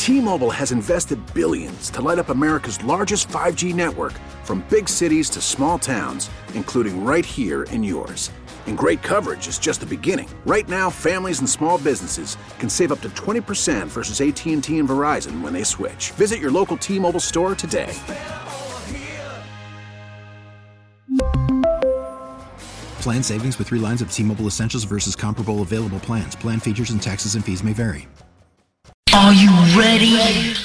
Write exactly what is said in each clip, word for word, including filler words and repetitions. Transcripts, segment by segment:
T-Mobile has invested billions to light up America's largest five G network, from big cities to small towns, including right here in yours. And great coverage is just the beginning. Right now, families and small businesses can save up to twenty percent versus A T and T and Verizon when they switch. Visit your local T-Mobile store today. Plan savings with three lines of T-Mobile Essentials versus comparable available plans. Plan features and taxes and fees may vary. Are you ready?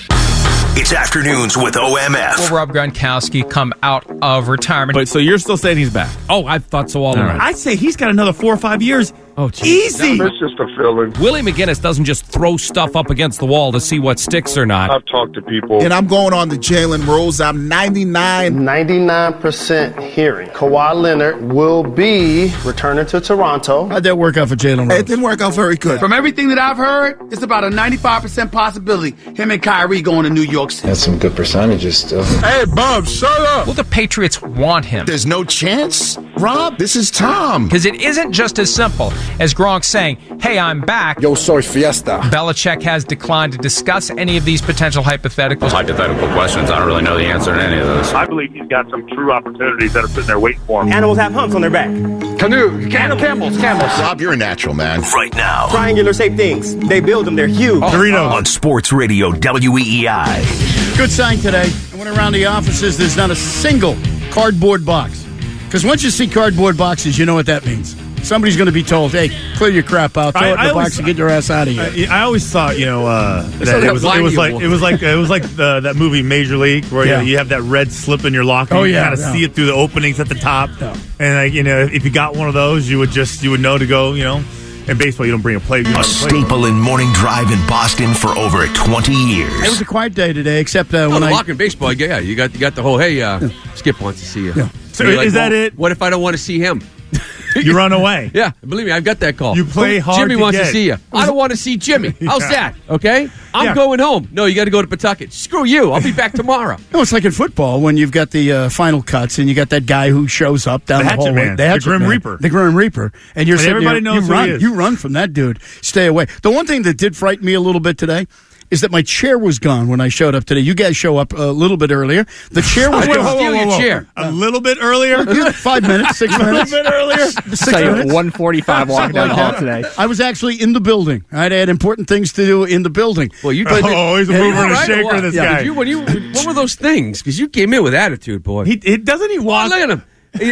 It's Afternoons with O M F. Will Rob Gronkowski come out of retirement? But so you're still saying he's back? Oh, I thought so all along. I'd say he's got another four or five years. Oh, geez. Easy. That's just a feeling. Willie McGinnis doesn't just throw stuff up against the wall to see what sticks or not. I've talked to people. And I'm going on the Jalen rules. I'm ninety-nine. ninety-nine percent hearing. Kawhi Leonard will be returning to Toronto. How'd that work out for Jalen Rose? It didn't work out very good. From everything that I've heard, it's about a ninety-five percent possibility him and Kyrie going to New York City. That's some good percentages still. Hey, Bob, shut up. Will the Patriots want him? There's no chance. Rob, this is Tom. Because it isn't just as simple as Gronk saying, hey, I'm back. Yo soy fiesta. Belichick has declined to discuss any of these potential hypotheticals. Hypothetical questions. I don't really know the answer to any of those. I believe he's got some true opportunities that are sitting there waiting for him. Animals have humps on their back. Canoe, camel, camels, camels. Rob, you're a natural, man. Right now. Triangular shaped things. They build them. They're huge. Oh, Doritos. On Sports Radio W E E I. Good sign today. I went around the offices. There's not a single cardboard box. Because once you see cardboard boxes, you know what that means. Somebody's going to be told, hey, clear your crap out, throw I, it in the I box always, and get your ass out of here. I, I always thought, you know, uh, that it was, it was like it was like it was like the, that movie Major League, where yeah. you, you have that red slip in your locker. Oh, you yeah, kind of yeah. see it through the openings at the top, Yeah. and like, you know, if you got one of those, you would just you would know to go, you know. In baseball, you don't bring a plate. A staple in morning drive in Boston for over twenty years. It was a quiet day today, except uh, oh, when the I... lock in baseball, yeah, you got you got the whole, hey, uh, yeah. Skip wants to see you. Yeah. So is like, that well, it? What if I don't want to see him? You run away. Yeah, believe me, I've got that call. You play hard Jimmy to wants get. to see you. I don't want to see Jimmy. How's Yeah. that? Okay? I'm Yeah. going home. No, you got to go to Pawtucket. Screw you. I'll be back tomorrow. No, it's like in football when you've got the uh, final cuts and you got that guy who shows up down The the, hatchet hallway. man. The Grim man. Reaper. The Grim Reaper. And you're And sitting everybody there, knows you who run, he is. You run from that dude. Stay away. The one thing that did frighten me a little bit today is that my chair was gone when I showed up today. You guys show up a little bit earlier. The chair was Wait, gone. whoa, whoa, whoa, whoa. Chair. A little bit earlier? Five minutes, six minutes. A little bit earlier? Six minutes. one forty-five walking down the hall today. I was actually in the building. I had important things to do in the building. Well, you But, oh, he's a mover and a right shaker, this Yeah. guy. Did you, when you, what were those things? Because you came in with attitude, boy. He, he doesn't he Oh, walk? look at him.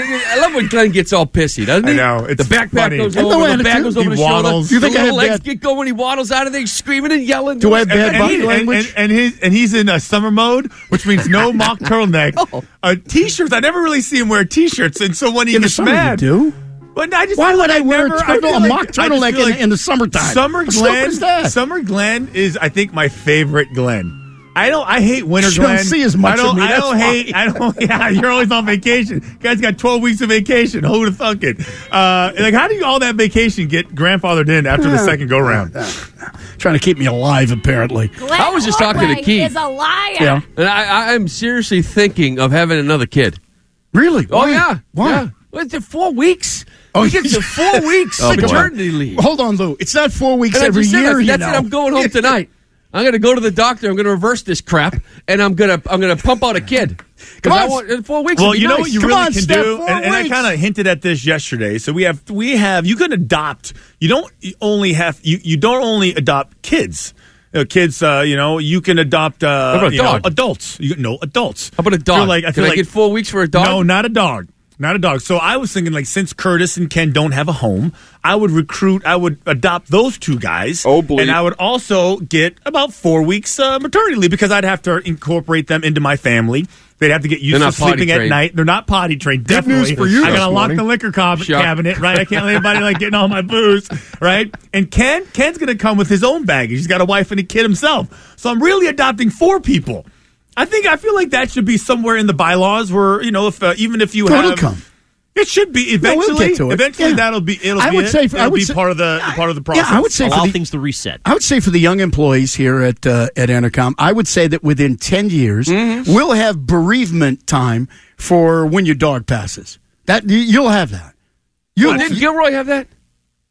I love when Glenn gets all pissy, doesn't he? I know, it's the backpack funny. goes And over, no the bag attitude. goes over He the waddles. shoulder. You think the I little have legs bad- get going when he waddles out of there, screaming and yelling. Do I have bad and, body he- language? And, and, and, his, and he's in a summer mode, which means no mock turtleneck. No. Uh, t-shirts. I never really see him wear t-shirts, and so when he in the gets summer mad, you do? But I just Why feel would like I wear never, a, I turtle, feel a like- mock I just turtleneck feel in, like in the summertime? Summer What stupid Glenn, is that? Summer Glenn is, I think, my favorite Glenn. I don't. I hate winter You don't Glenn. see as much I don't. of me, I that's don't why. hate. I don't. Yeah, you're always on vacation. Guys got twelve weeks of vacation. Who would have thunk it? Uh, like, how do you all that vacation get grandfathered in after the second go round? Trying to keep me alive, apparently. Glenn I was just talking to Ortway Keith. is a liar. Yeah. And I, I'm seriously thinking of having another kid. Really? Oh, Why? yeah. Why? Yeah. Well, it's four weeks. Oh, He gets to four weeks Oh, boy. maternity leave. Hold on, Lou. It's not four weeks And I every just said, year. that's, you that's know. it. I'm going home tonight. I'm going to go to the doctor. I'm going to reverse this crap, and I'm going to I'm going to pump out a kid. Come I on. want, in four weeks. Well, would be you know nice. what you Come really on, can Steph, do, four and, and I weeks. kind of hinted at this yesterday. So we have we have you can adopt. You don't only have you you don't only adopt kids. You know, kids, uh, you know, you can adopt uh, How about a you know, dog? adults. You no adults. How about a I feel dog? like, I Can feel I like, get four weeks for a dog? No, not a dog. Not a dog. So I was thinking, like, since Curtis and Ken don't have a home, I would recruit, I would adopt those two guys. Oh, boy. And I would also get about four weeks uh, maternity leave because I'd have to incorporate them into my family. They'd have to get used They're to not potty sleeping at trained. night. They're not potty trained, Good definitely. news for you I got to this lock morning. the liquor cob- Sure. cabinet, right? I can't let anybody, like, getting all my booze, right? And Ken, Ken's going to come with his own baggage. He's got a wife and a kid himself. So I'm really adopting four people. I think, I feel like that should be somewhere in the bylaws where, you know, if uh, even if you Go have... to come. It should be No, we'll eventually. get to it. Eventually, Yeah. that'll be. It'll I be would it. say for- I it'll would be say- part of the part of the process. Yeah, I would say allow for the, things to reset. I would say for the young employees here at uh, at Entercom, I would say that within ten years, Mm-hmm. we'll have bereavement time for when your dog passes. That you- you'll have that. You Oh, didn't Gilroy have that?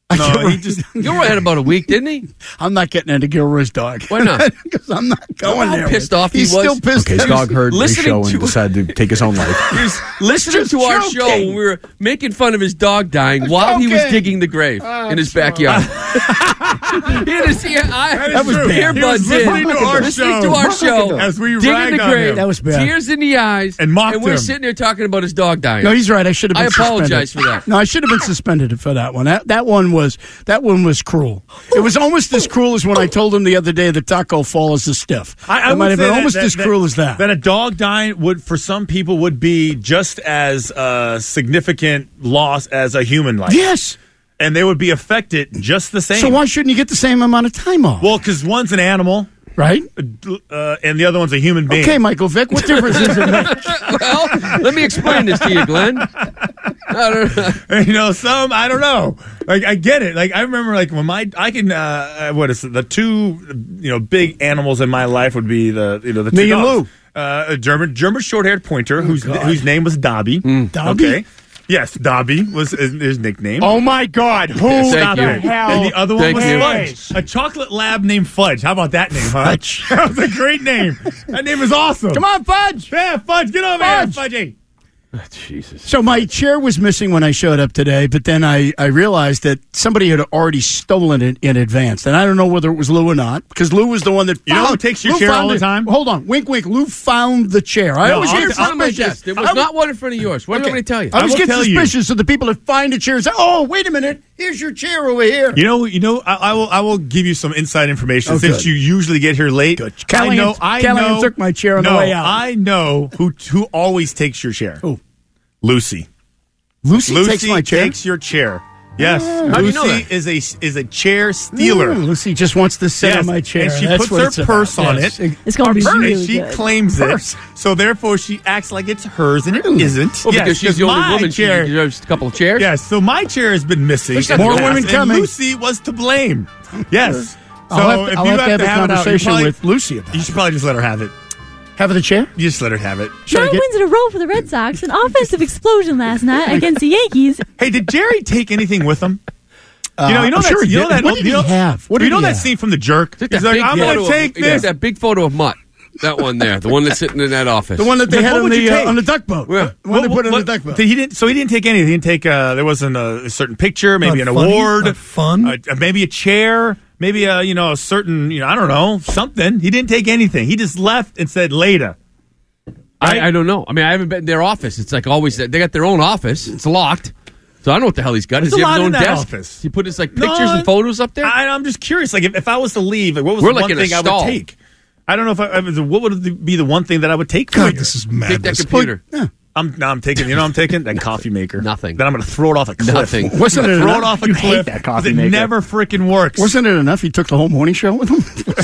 No, he just Gilroy had about a week, didn't he? I'm not getting into Gilroy's dog. Why not? Because I'm not going How there. pissed off he He's was. still pissed. Okay, his dog heard the listening show to- and decided to take his own life. He was listening Just to our joking. show when we were making fun of his dog dying while he was joking. digging the grave Oh, in his sorry. backyard. He had his ear, I, That is true. He was earbuds listening in, to our listening show. to our show, As we digging ragged the on grave, him. That was bad. tears in the eyes, And mocked and we're him. sitting there talking about his dog dying. No, he's right. I should have been I apologize suspended. for that. No, I should have been suspended for that one. That, that one was that one was cruel. It was almost as cruel as when I told him the other day that Taco Fall is a stiff. I, I it might would have say been that- almost that- as that- cruel as that. That a dog dying would, for some people, would be just as uh, significant loss as a human life. Yes. And they would be affected just the same. So why shouldn't you get the same amount of time off? Well, because one's an animal, right? Uh, and the other one's a human being. Okay, Michael Vick, what difference does it make? Well, let me explain this to you, Glenn. I don't know. You know, some I don't know. Like I get it. Like I remember, like when my I can uh, what is it? The two you know big animals in my life would be the you know the two Me and dogs. Uh, a German German short haired pointer whose God. whose name was Dobby. Dobby? Okay. Yes, Dobby was his, his nickname. Oh my God! Who Thank Stop you. it. And the other one Thank was you. Fudge. A chocolate lab named Fudge. How about that name, huh? Fudge. That was a great name. That name is awesome. Come on, Fudge. Yeah, Fudge, get over Fudge. here, Fudgy. Jesus. So my chair was missing when I showed up today, but then I, I realized that somebody had already stolen it in advance. And I don't know whether it was Lou or not, because Lou was the one that You found, know who takes your Lou chair found all the it. time? Hold on. Wink, wink. Lou found the chair. I No, always I'll- get In front of my suspicious. desk. There was I not one in front of yours. What do you want me to tell you? I I always will get tell you. suspicious of the people that find a chair and say, oh, wait a minute. Here's your chair over here. You know, you know. I, I will. I will give you some inside information Oh, since good. you usually get here late. Good. I Callahan- know. I Callahan know. took my chair on the no, way out. I know who who always takes your chair. Who? Lucy. Lucy, Lucy takes my chair. takes your chair. Yes, How do you know Lucy that? is a is a chair stealer. Mm, Lucy just wants to sit Yes, on my chair. and she That's puts what her it's about. purse on Yes. it. It's gonna be Her purse, really she good. claims Purse. it, so therefore she acts like it's hers, and it isn't. Well, Yes, because she's the only my woman, chair. she deserves a couple of chairs. Yes, so my chair has been missing. There's in the more past, women and coming. Lucy was to blame. Yes. So I'll have to, if I'll you have to have, a it out, you conversation probably- with Lucy about You it. should probably just let her have it. Have the chair? You just let her have it. Should I Nine get- wins in a row for the Red Sox. An offensive explosion last night against the Yankees. Hey, did Jerry take anything with him? You know, you know I'm that. sure he you know did. that. What did you know, he have? What you did know he that have? scene from The Jerk? Take He's that like, big I'm photo going of- to take yeah, this. that big photo of Mutt. That one there, the one that's sitting in that office. The one that they Like, had what on would you the, uh, take? on the duck boat. Yeah. The one they What- put on what- the duck boat. He didn't. So he didn't take anything. He didn't take. Uh, there wasn't a, a certain picture, maybe Not an funny, award, not fun. uh, maybe a chair, maybe a you know a certain you know I don't know something. He didn't take anything. He just left and said later. I, I don't know. I mean, I haven't been in their office. It's like always, they got their own office. It's locked. So I don't know what the hell he's got. There's Does he a have his lot own in that desk? office. He put his like No, pictures and photos up there? I, I'm just curious. Like if, if I was to leave, like, what was We're the like one in a thing I stall. would take? I don't know if I, I was- what would be the one thing that I would take. God, from you? this is Take madness. that computer. Yeah. I'm now I'm taking. You know, what I'm taking that coffee maker. Nothing. Then I'm going to throw it off a cliff. Nothing. Wasn't I'm it gonna throw enough? it off a You cliff. hate that coffee 'cause it maker. never freaking works. Wasn't it enough he took the whole morning show with him?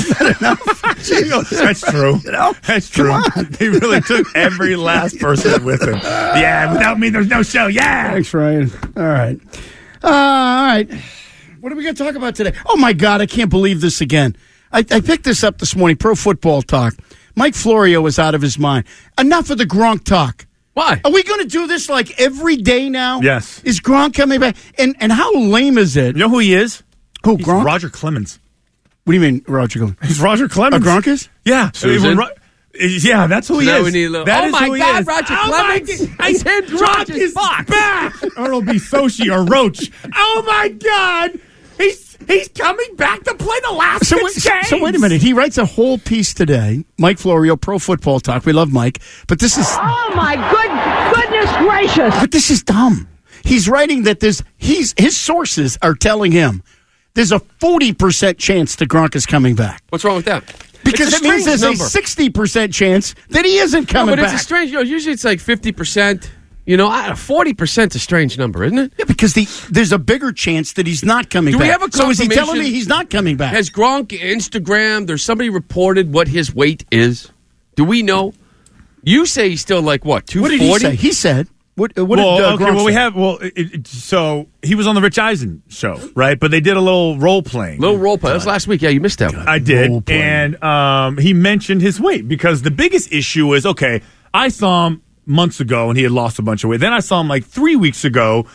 You know, that's true. You know? That's true. He really took every last person with him. Yeah, without me, there's no show. Yeah. Thanks, Ryan. All right. Uh, all right. What are we going to talk about today? Oh, my God, I can't believe this again. I, I picked this up this morning, Pro Football Talk. Mike Florio was out of his mind. Enough of the Gronk talk. Why? Are we going to do this like every day now? Yes. Is Gronk coming back? And and how lame is it? You know who he is? Who, He's Gronk? Roger Clemens. What do you mean, Roger Clemens? He's Roger A Clemens. Gronk is? Yeah. Susan? I mean, Ro- yeah, that's who he So now is. we need a little- That oh is my who he God, is. Roger Oh my Clemens. God. He's in Gronk Roger's is box. back. Or it'll be Sochi or Roach. Oh my God. He's he's coming back to play the last So, six wait- games. so wait a minute. He writes a whole piece today. Mike Florio, Pro Football Talk. We love Mike. But this is... Oh, my good goodness gracious. But this is dumb. He's writing that there's he's his sources are telling him there's a forty percent chance that Gronk is coming back. What's wrong with that? Because It's it means strange there's number. a sixty percent chance that he isn't No, coming but back. it's a strange. You know, usually it's like fifty percent. You know, forty percent is a strange number, isn't it? Yeah, because the there's a bigger chance that he's not coming Do back. we have a so is he telling confirmation? me he's not coming back? Has Gronk Instagram? There's somebody reported what his weight is. Do we know? You say he's still like what? Two what forty? did he say? He said. What, what well, did uh, okay, Gronk well, we say? have well. It, it, so he was on the Rich Eisen show, right? But they did a little role playing. Little role play. That was last week. Yeah, you missed that one. I did, and um, he mentioned his weight because the biggest issue is okay. I saw him months ago, and he had lost a bunch of weight. Then I saw him like three weeks ago,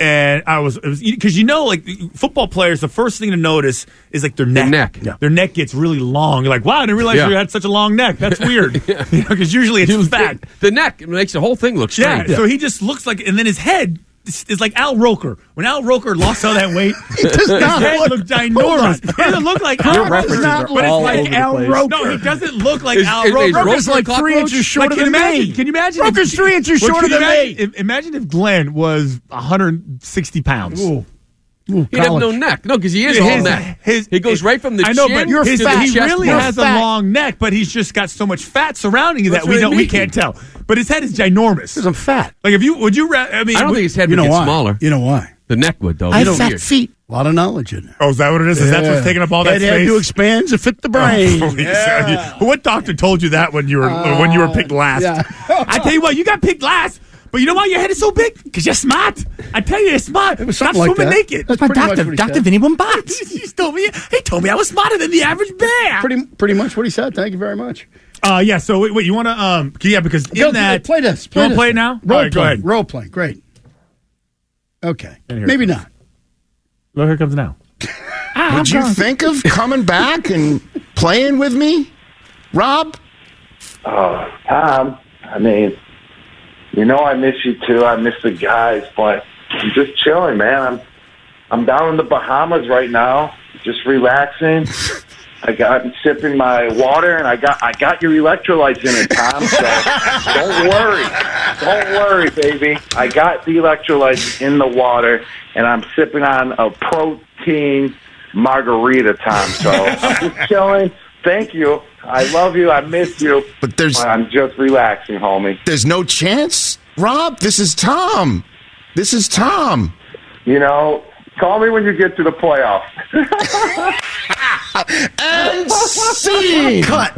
And I was, because you know, like football players, the first thing to notice is like their neck. Their neck. Yeah. Their neck gets really long. You're like, wow, I didn't realize Yeah. you had such a long neck. That's weird. Yeah. You know, because usually it's fat. The neck makes the whole thing look Yeah, strange. so he just looks like, and then his head is, is like Al Roker. When Al Roker lost all that weight, He does his not head look- looked ginormous. He doesn't look like Al Your Roker. references not are look all like over the Al place. Roker. No, he doesn't look like Is- Al is- Roker. is Roker's Roker like three cockroach? inches shorter Like, can than you imagine, me. Can you imagine? Roker's if, three inches well, shorter can you than imagine, me. If, imagine if Glenn was one hundred sixty pounds. Ooh. Ooh, He'd have college. no neck. No, because he is His- all neck. his- he goes right from the I know, chin but you're to fat. the he chest. really You're has fat. a long neck, but he's just got so much fat surrounding you That's that we what I don't, we mean. can't tell. But his head is ginormous. Because I'm fat. Like if you would you ra- I mean I don't would- think his head You would know get why? smaller. You know why? The neck would, though. I You have know, fat weird. feet. A lot of knowledge in there. Oh, is that what it is? Is that what's taking up all that Head had space? to expand to fit the brain. Holy cow. But what doctor told you that when you were when you were picked last? yeah. I tell you what, you got picked last. But you know why your head is so big? Because you're smart. I tell you, you're smart. It was Stop something like swimming that. naked. That's my pretty much doctor, what he Doctor said. Vinny Bombats. he told me. He told me I was smarter than the average bear. Pretty, pretty much what he said. Thank you very much. Uh, yeah. So wait, wait you want to? Um, yeah, because in Go, that, play this. You Play want to this. play it now? Role All right, play. go ahead. Role play. Great. Okay. And here it Maybe comes. not. Well, here it comes now. Would you think of coming back and playing with me, Rob? Oh, Tom, I mean, you know I miss you too. I miss the guys, but I'm just chilling, man. I'm I'm down in the Bahamas right now, just relaxing. I got I'm sipping my water, and I got I got your electrolytes in it, Tom. So don't worry, don't worry, baby. I got the electrolytes in the water, and I'm sipping on a protein margarita, Tom. So I'm just chilling. Thank you. I love you. I miss you. But there's I'm just relaxing, homie. there's no chance, Rob. This is Tom. This is Tom. You know, call me when you get to the playoffs. And scene. Cut.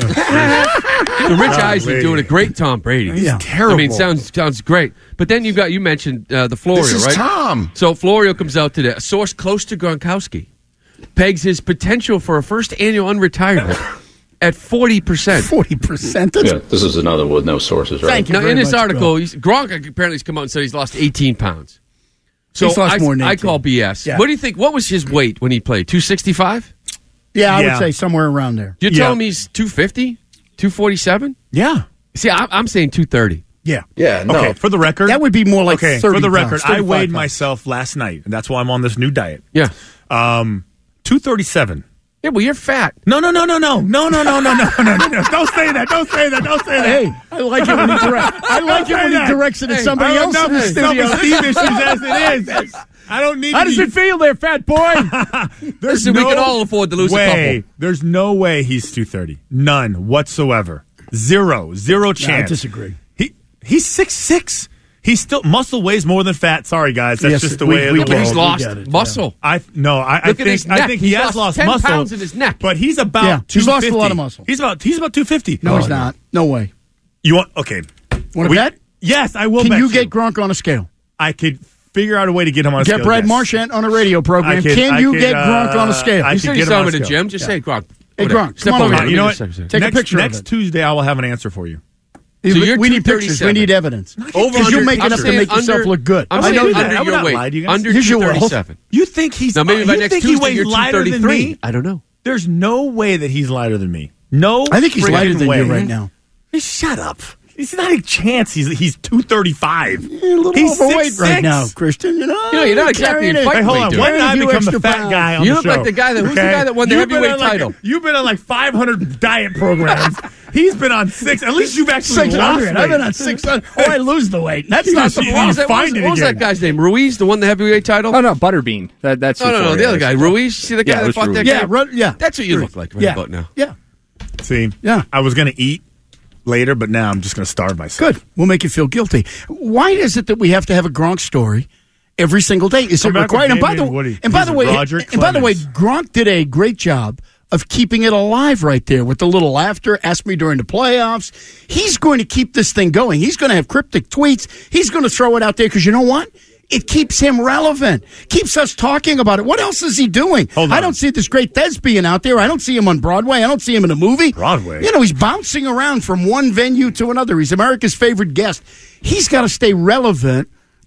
So Rich Eisen doing a great Tom Brady. He's I terrible. mean, sounds sounds great. But then you got you mentioned uh, the Florio, This is right? Tom. So Florio comes out today. A source close to Gronkowski pegs his potential for a first annual unretirement at forty percent. Forty percent. Yeah, this is another with no sources, right? Thank you Now, very in this much, article, Bill. he's, Gronk apparently has come out and said he's lost eighteen pounds. So He's lost I, more than I eighteen. call B S. Yeah. What do you think? What was his weight when he played? two sixty-five? Yeah, I Yeah. would say somewhere around there. You're Yeah. telling me he's two fifty? two forty-seven? Yeah. See, I'm, I'm saying two thirty. Yeah. Yeah. No. Okay. For the record, That would be more like okay. thirty For the pounds, record, I thirty-five weighed pounds. myself last night, and that's why I'm on this new diet. Yeah. Um, two thirty-seven. Yeah, well, you're fat. No, no, no, no, no, no, no, no, no, no, no, no, no. Don't say that. Don't say that. Don't say that. Hey, I like it when he directs. I like it when he directs it at Hey, somebody I else have in the enough studio. self-esteem issues as it is. I don't need. How to does be- it feel there, fat boy? There's Listen, we no can all afford to lose a way, couple. There's no way he's two thirty. None whatsoever. Zero. Zero chance. disagree. He he's six six. He's still muscle weighs more than fat. Sorry guys, that's Yes, just the we- way we of the get world. He's we lost get it, muscle. I no, I, I Look at his think I neck. think he He's has lost lost ten muscle. pounds in his neck. But he's about Yeah, he's lost a lot of two fifty. muscle. He's about he's about two fifty. No, he's not. No way. You want okay? Want to We- bet? Yes, I will. Can bet you get Gronk on a scale? I could figure out a way to get him on a Get scale. Brad yes. Marchand on a radio program. I could- Can I you could, get Gronk on uh, a scale? I You could said get you him saw on him a at the scale. gym. Just say Gronk. Hey, Whatever. Gronk, Step come on over over here. here. You know Let me what? just say- Take a next, picture of next it. Tuesday, I will have an answer for you. So we, you're we need two pictures. We thirty-seven. need evidence. Over Because you're under- making I'm up to saying make yourself under- look good. I'm I saying know do that. under I would your not weight. lie to you guys. Under Here's two your- thirty-seven. You think he's Now maybe by you next think Tuesday he weighs you're two lighter than thirty-three. me? I don't know. There's no way that he's lighter than me. No, I think he's friggin' lighter than way. you right now. Shut up. He's not a chance. He's he's two thirty five. You're a little He's overweight six, right six. now, Christian. You know, You know, you're not exactly in carrying it. fight Hey, hold weight, on. dude. When did I Carrying a few become the extra fat pounds. guy on You the look show? like the guy that- who's the guy that won the You've been heavyweight on like- title? You've been on like five hundred diet programs. He's been on six. At least you've actually six hundred. lost I've been weight. on six hundred. Oh, I lose the weight. That's You not just- the you What was problem. that, what was, Find it what was again. that guy's name? Ruiz, the one the heavyweight title? Oh no, Butterbean. That that's No, no, no, the other guy, Ruiz. See the guy Yeah, that that's fought that Ruiz. guy? Yeah, run, yeah. That's what you look like right Yeah. about now. Yeah. See, Yeah. I was gonna eat later, but now I'm just gonna starve myself. Good. We'll make you feel guilty. Why is it that we have to have a Gronk story every single day? Is Come it back required? with And by the Damian Woody. and by He's the way, Roger and by the way, Clemens. Gronk did a great job of keeping it alive right there with the little laughter. Ask me during the playoffs. He's going to keep this thing going. He's going to have cryptic tweets. He's going to throw it out there because you know what? It keeps him relevant, keeps us talking about it. What else is he doing? Hold I on. don't see this great thespian out there. I don't see him on Broadway. I don't see him in a movie. Broadway? You know, he's bouncing around from one venue to another. He's America's favorite guest. He's got to stay relevant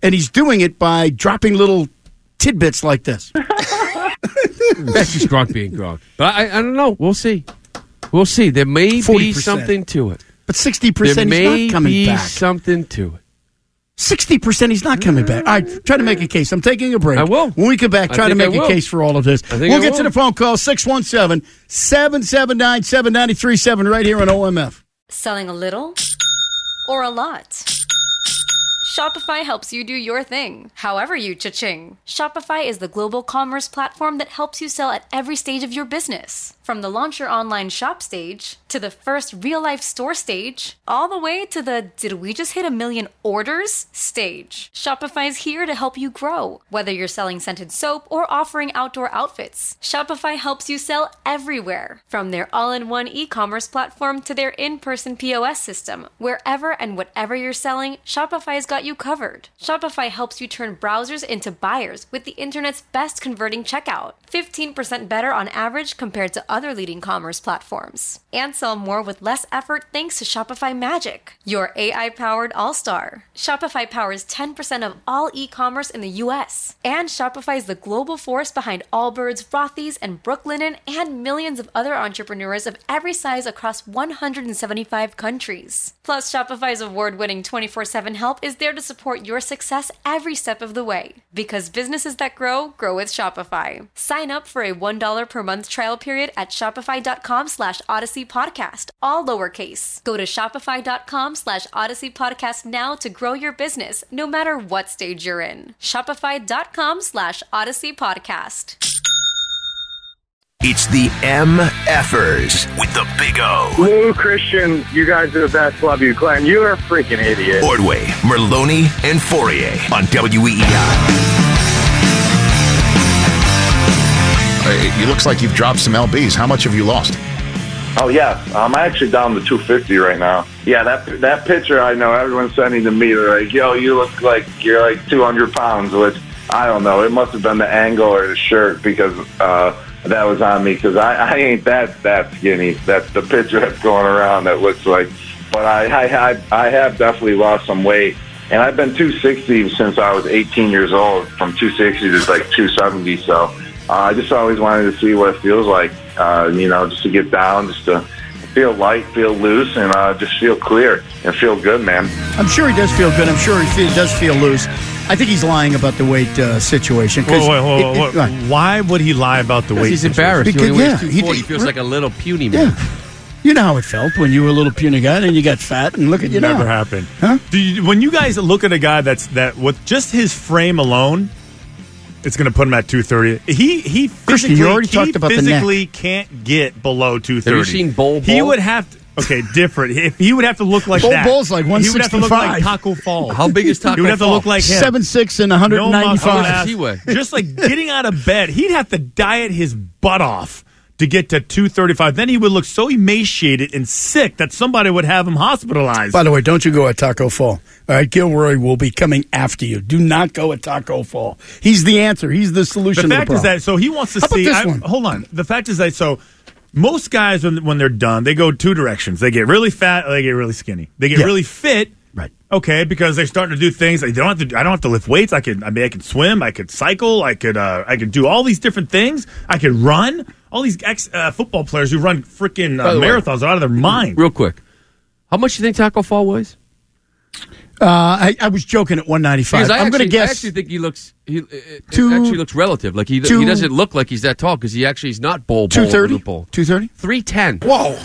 and he's doing it by dropping little tidbits like this. That's just Gronk being Gronk. But I, I don't know. We'll see. We'll see. There may forty be percent. something to it. But sixty percent there he's may not coming be back. something to it. sixty percent he's not coming back. All right, try to make a case. I'm taking a break. I will. When we come back, I try to think I make a will. case for all of this. I think We'll I get will. to the phone call, six one seven, seven seven nine, seven nine three seven, right here on O M F. Selling a little or a lot? Shopify helps you do your thing, however you cha-ching. Shopify is the global commerce platform that helps you sell at every stage of your business. From the launch your online shop stage, to the first real-life store stage, all the way to the did we just hit a million orders stage. Shopify's here to help you grow. Whether you're selling scented soap or offering outdoor outfits, Shopify helps you sell everywhere. From their all-in-one e-commerce platform to their in-person P O S system, wherever and whatever you're selling, Shopify's got you covered. Shopify helps you turn browsers into buyers with the internet's best converting checkout. fifteen percent better on average compared to other leading commerce platforms. And sell more with less effort thanks to Shopify Magic, your A I-powered all-star. Shopify powers ten percent of all e-commerce in the U S. And Shopify is the global force behind Allbirds, Rothy's, and Brooklinen, and millions of other entrepreneurs of every size across one hundred seventy-five countries. Plus, Shopify's award-winning twenty-four seven help is there to support your success every step of the way. Because businesses that grow, grow with Shopify. Sign up for a one dollar per month trial period at shopify.com slash Odyssey Podcast, all lowercase. Go to shopify.com slash Odyssey Podcast now to grow your business, no matter what stage you're in. Shopify.com slash Odyssey Podcast. It's the M-Effers with the Big O. Lou, Christian, you guys are the best. Love you. Glenn, you're a freaking idiot. Ordway, Merloni, and Fourier on W E E I. It looks like you've dropped some L Bs. How much have you lost? Oh, yeah. I'm actually down to two fifty right now. Yeah, that that picture I know everyone's sending to me. They're like, yo, you look like you're like two hundred pounds, which I don't know. It must have been the angle or the shirt because uh, that was on me because I, I ain't that that skinny. That's the picture that's going around that looks like. But I, I, I, I have definitely lost some weight. And I've been two sixty since I was eighteen years old, from two sixty to like two seventy. So uh, I just always wanted to see what it feels like, uh, you know, just to get down, just to feel light, feel loose, and uh, just feel clear and feel good, man. I'm sure he does feel good. I'm sure he feel, does feel loose. I think he's lying about the weight uh, situation. Whoa, whoa, whoa, whoa, whoa. Why would he lie about the weight? He's situation? embarrassed. Because, He only weighs yeah, two he- forty. He feels like a little puny man. Yeah. You know how it felt when you were a little puny guy and you got fat, and look at you Never now. happened. Huh? Do you, when you guys look at a guy that's that with just his frame alone, it's going to put him at two thirty. He he physically, Christian, you already he talked about the neck. physically can't get below two thirty. Have you seen Bol He Bol? would have to. Okay, different. If he would have to look like Bol that. Bol's like He would have to look like one sixty-five. Taco Fall. How big is Taco He would have to Fall? look like him. seven six and one No muscle ninety-five. mass. He weigh? Just like getting out of bed, he'd have to diet his butt off to get to two thirty-five. Then he would look so emaciated and sick that somebody would have him hospitalized. By the way, don't you go at Taco Fall. All right, Gilroy will be coming after you. Do not go at Taco Fall. He's the answer. He's the solution the to fact the is problem. that so he wants to How about see. this I, one? Hold on. The fact is that so most guys when when they're done, they go two directions. They get really fat or they get really skinny. They get Yeah. really fit. Right. Okay, because they're starting to do things. They don't have to. I don't have to lift weights. I could. I mean, I could swim. I could cycle. I could. Uh, I could do all these different things. I could run. All these ex uh, football players who run freaking By uh, the way, marathons are out of their mind. Real quick, how much do you think Taco Fall weighs? Uh, I, I was joking at one ninety-five. Because I I'm going to actually- I guess actually think he looks. He it, Two- it actually looks relative. Like he two- he doesn't look like he's that tall because he actually is not Bol Bol. two thirty. Liverpool. two thirty? three ten. Whoa.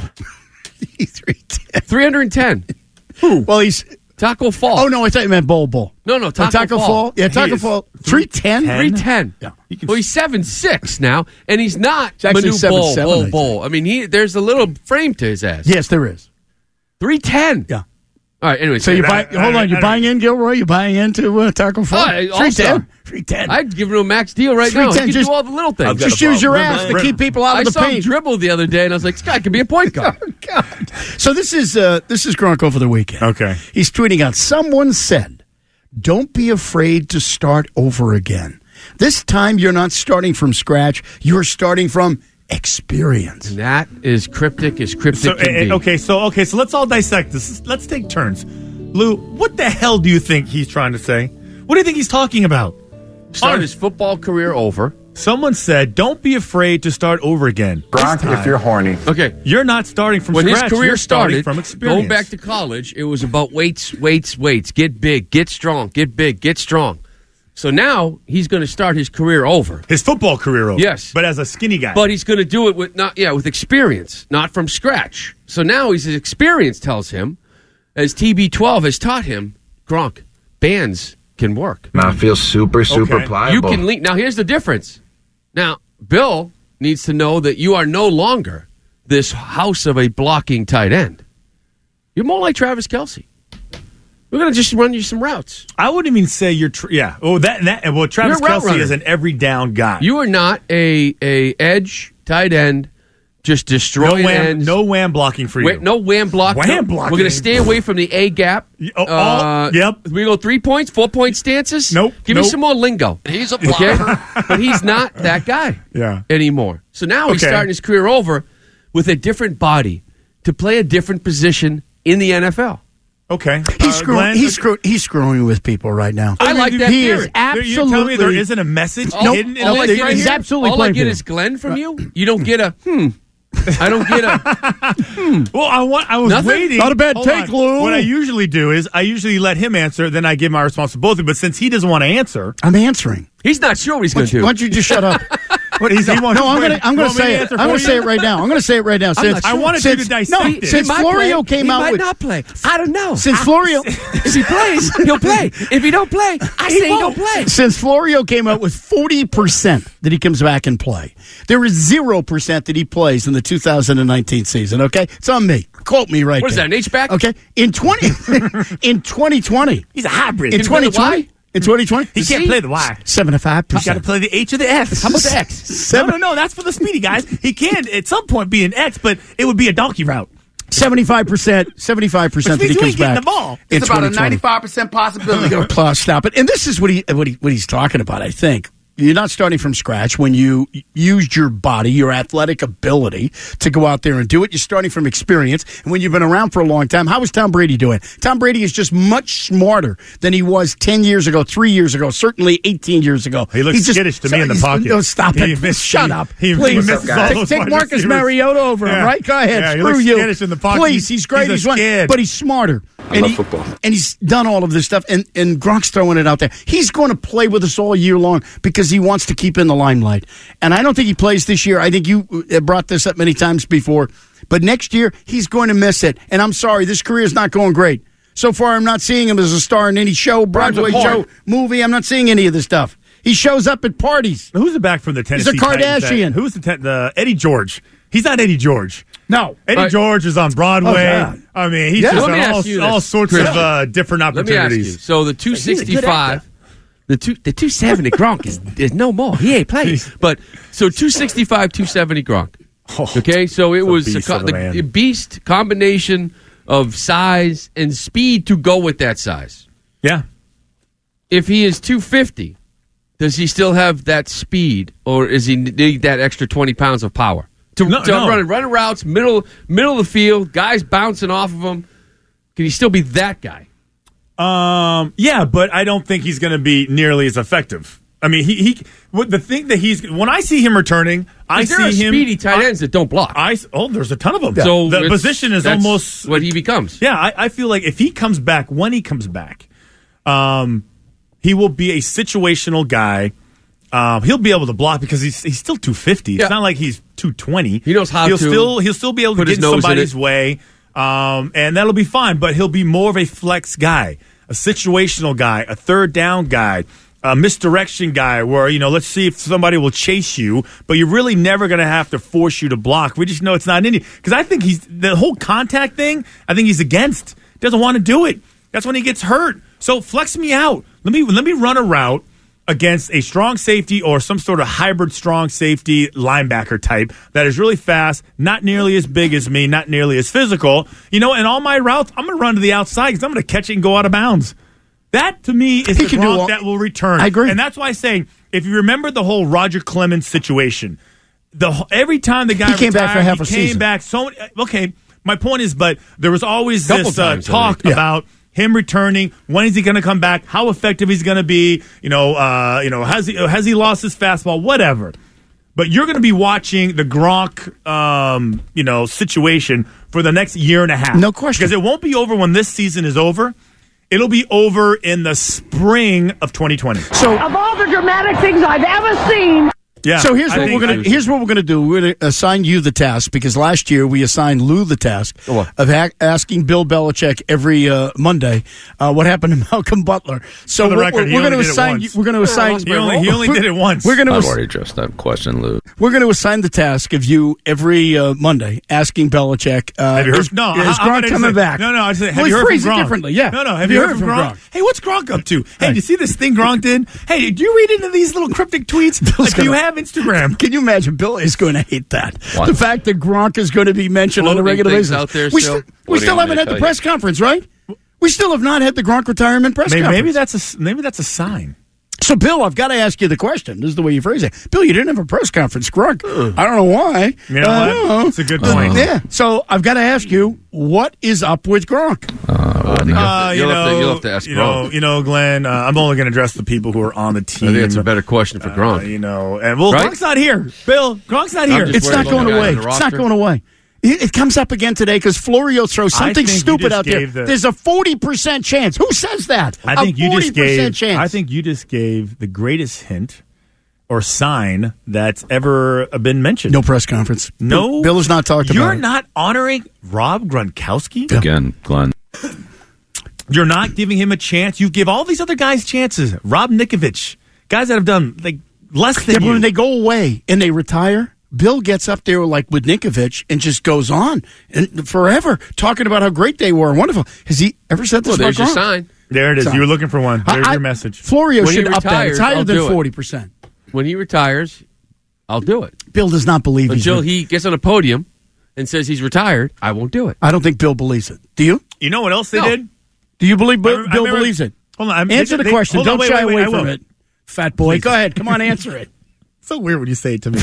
three ten. three hundred ten. Well, he's. Taco Fall. Oh, no, I thought you meant Bol Bol. No, no, Taco, Oh, Taco Fall. Fall. Yeah, Taco He is Fall. three ten? three ten. Yeah. Well, he's seven six now, and he's not It's actually Manu seven Bol, seven, I Bol, think. Bol. I mean, he there's a little frame to his ass. Yes, there is. three ten. Yeah. All right, anyway. So you buy, that- hold I- on, you're I- buying in, Gilroy? You're buying into uh, Taco Fall? Oh, three ten. all-star. three ten. I'd give him a max deal right now. He three ten, can just- do all the little things. I've got Just a use your problem. ass to Remember- keep people out I of the saw him paint. dribble the other day, and I was like, this guy could be a point guard. Oh, God. So this is uh, this is Gronk over the weekend. Okay. He's tweeting out, someone said, don't be afraid to start over again. This time you're not starting from scratch. You're starting from experience. And that is cryptic as cryptic So, can eh, be. okay, so okay, so let's all dissect this. Let's take turns. Lou, what the hell do you think he's trying to say? What do you think he's talking about? Start his football career over. Someone said, don't be afraid to start over again. Gronk, if you're horny. Okay. You're not starting from when scratch. his career You're starting started, from experience. going back to college, it was about weights, weights, weights. Get big, get strong, get big, get strong. So now he's going to start his career over. His football career over. Yes. But as a skinny guy. But he's going to do it with not yeah, with experience, not from scratch. So now his experience tells him, as T B twelve has taught him, Gronk, bands can work. Now I feel super, super Okay. pliable. You can lean. Now here's the difference. Now, Bill needs to know that you are no longer this house of a blocking tight end. You're more like Travis Kelce. We're going to just run you some routes. I wouldn't even say you're, tr- yeah. Oh, that, that, well, Travis You're a route Kelce runner. is an every down guy. You are not a, a edge tight end, just no destroying wham, ends. no wham blocking for you. Wait, no wham block. Wham No. blocking. We're going to stay away from the A gap. Oh, oh, Uh, yep. We go three points, four point stances. Nope, Give nope. me some more lingo. He's a Okay, blocker. but he's not that guy Yeah. anymore. So now he's Okay. starting his career over with a different body to play a different position in the N F L. Okay. He's, Uh, screwing, Glenn, he's, screw, he's screwing with people right now. I like that He theory. is You're telling absolutely. me there isn't a message All, hidden in all all I this? get he's here- absolutely all I playing get for is you. Glenn from you. You don't get a hmm. I don't get a. Well, I want. I was Nothing? waiting. Not a bad Hold take, on. Lou. What I usually do is I usually let him answer, then I give my response to both of them. But since he doesn't want to answer, I'm answering. He's not sure what he's Why going to do. don't you just shut up? what is he want? No, I'm going to. I'm going want to me say it. answer I'm going for to say you? it right now. I'm going to say it right now. Since I wanted you to since, dissect no, it. since He might Florio play. came he out might with not play. I don't know. since I- Florio if he plays, he'll play. If he don't play, I say he don't play. since Florio came out with forty percent that he comes back and play, there is zero percent that he plays in the two thousand nineteen season. Okay, it's on me. Quote me right. What is there. that, an H-back? Okay, in twenty in twenty twenty, He's a hybrid. in Can he play twenty the twenty, Y? in twenty twenty, He can't play the Y. seventy-five He's got to percent. play the H or the F. How about the X? No, no, no. That's for the speedy guys. He can at some point be an X, but it would be a donkey route. Seventy-five percent. Seventy-five percent that Which he means you comes ain't back. getting the ball. in It's about a twenty twenty. ninety-five percent possibility. Plus, stop it. And this is what he what he what he's talking about. I think you're not starting from scratch when you used your body, your athletic ability to go out there and do it. You're starting from experience, and when you've been around for a long time, how is Tom Brady doing? Tom Brady is just much smarter than he was ten years ago, three years ago, certainly eighteen years ago. He looks He's just- skittish to me in the he's- pocket. No, stop He it! missed- Shut he- up, he please. misses all Take, those take wide Marcus receivers. Mariota over him, Yeah. right? Go ahead. Yeah, he Screw looks you. skittish in the pocket. Please, he's great. He's He's, a one, skid. but he's smarter. I and love he, football. And he's done all of this stuff, and, and Gronk's throwing it out there. He's going to play with us all year long because he wants to keep in the limelight. And I don't think he plays this year. I think you uh, brought this up many times before. But next year, he's going to miss it. And I'm sorry, this career is not going great. So far, I'm not seeing him as a star in any show, Broadway show, movie. I'm not seeing any of this stuff. He shows up at parties. Who's the back from the Tennessee He's a Titans Kardashian. that- Who's the, ten, the Eddie George? He's not Eddie George. No. Eddie Uh, George is on Broadway. Oh, yeah. I mean, he's Yeah. just Let me on all, ask you all this, sorts Chris. of uh, different Let me ask you. opportunities. So the two sixty-five, the two the two seventy Gronk is, is no more. He ain't playing. But so two sixty-five, two seventy Gronk. Okay, so it a was a beast co- of a the, man. the beast combination of size and speed to go with that size. Yeah. If he is two fifty, does he still have that speed, or is he need that extra twenty pounds of power to, No, to no. run running routes, middle middle of the field, guys bouncing off of him? Can he still be that guy? Um. Yeah, but I don't think he's going to be nearly as effective. I mean, he he. What the thing that he's when I see him returning, I Is there see are him speedy tight I- ends that don't block. I oh, there's a ton of them. So the it's- position is that's almost what he becomes. Yeah, I, I feel like if he comes back, when he comes back, um, he will be a situational guy. Um, he'll be able to block because he's he's still two fifty. Yeah. It's not like he's two twenty. He knows how he'll to still he'll still be able to put get his in nose in somebody's it. way, um, and that'll be fine. But he'll be more of a flex guy, a situational guy, a third down guy, a misdirection guy. Where you know, let's see if somebody will chase you, but you're really never going to have to force you to block. We just know it's not in you because I think he's the whole contact thing. I think he's against. Doesn't want to do it. That's when he gets hurt. So flex me out. Let me let me run a route against a strong safety or some sort of hybrid strong safety linebacker type that is really fast, not nearly as big as me, not nearly as physical. You know, and all my routes, I'm going to run to the outside because I'm going to catch it and go out of bounds. That, to me, is He the can do Gronk all- that will return. I agree. And that's why I say, if you remember the whole Roger Clemens situation, the wh- every time the guy He came back retired, for half he a came season. back so many, okay, my point is, but there was always Couple this uh, times, I talk think. Yeah. about him returning. When is he going to come back? How effective he's going to be? You know, uh, you know, has he has he lost his fastball? Whatever. But you're going to be watching the Gronk, um, you know, situation for the next year and a half. No question. Because it won't be over when this season is over. It'll be over in the spring of twenty twenty. So, of all the dramatic things I've ever seen. Yeah, so here's I what think- we're gonna here's what we're gonna do. We're gonna assign you the task because last year we assigned Lou the task What? of ha- asking Bill Belichick every uh, Monday uh, what happened to Malcolm Butler. So For the we're, record, he we're only going to did it assign. You, once. we're going to assign. He only- he only did it once. We're going to I've already addressed that question, Lou. we're going to assign the task of you every uh, Monday asking Belichick. Uh, Have you heard? is, No, is I- I'm Gronk gonna coming say- back? No, no. I said, have well, you heard phrase from it Gronk? differently. Yeah. No, no. Have, you heard, from Gronk? Hey, what's Gronk up to? Hey, Right. do you see this thing Gronk did? Hey, do you read into these little cryptic tweets? Like, do you gonna- have Instagram? Can you imagine? Bill is going to hate that. What? The fact that Gronk is going to be mentioned on a Floating regular things basis. out there we still? st- we What do you still want me haven't to had the tell press conference, right? We still have not had the Gronk retirement press Maybe, conference. maybe that's a maybe that's a sign. So, Bill, I've got to ask you the question. This is the way you phrase it. Bill, you didn't have a press conference. Gronk, I don't know why. You know I what? don't know. It's a good point. Uh, yeah. So, I've got to ask you, what is up with Gronk? Uh, you'll, Uh, have to, you you'll, have to, know, you'll have to ask you know, Gronk. you know, Glenn. Uh, I'm only going to address the people who are on the team. I think it's a better question for Uh, Gronk. you know, and well, Right? Gronk's not here. Bill, Gronk's not I'm here. just It's worried not about going the guy away. on the It's not roster. going away. It, it comes up again today because Florio throws I something think you stupid just out there. gave the- There's a forty percent chance. Who says that? I think a you forty just percent gave. chance. I think you just gave the greatest hint or sign that's ever been mentioned. No press conference. No, Bill, Bill has not talked You're about it. not honoring Rob Gronkowski. Again, Glenn. You're not giving him a chance. You give all these other guys chances. Rob Nikovich, guys that have done like less Yeah, than but you. when they go away and they retire, Bill gets up there like with Nikovich and just goes on and forever talking about how great they were and wonderful. Has he ever said this Well, there's about your Gronk? sign. there it is. Sign. You were looking for one. There's I- your message. Florio When he should up that. retires, It's higher I'll than do it. forty percent. When he retires, I'll do it. Bill does not believe he's Until re- he gets on a podium and says he's retired, I won't do it. I don't think Bill believes it. Do you? You know what else they No. did? Do you believe Bill, I- I Bill remember- believes it? Hold on. I'm- Answer they- the they- question. hold on, Don't wait, shy wait, away wait, I from will. it. Fat boy. Please. Go ahead. Come on, answer it. So weird when you say it to me.